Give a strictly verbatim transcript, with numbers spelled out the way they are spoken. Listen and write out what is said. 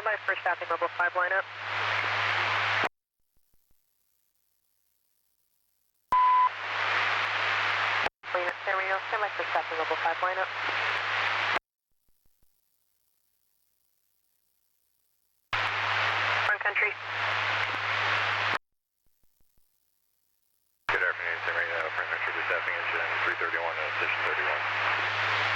by for staffing level five lineup. Unit Stereo, stand by for staffing level five lineup. Front country. Good afternoon, Sam. Right now, front country to staffing engine three thirty-one and station thirty-one.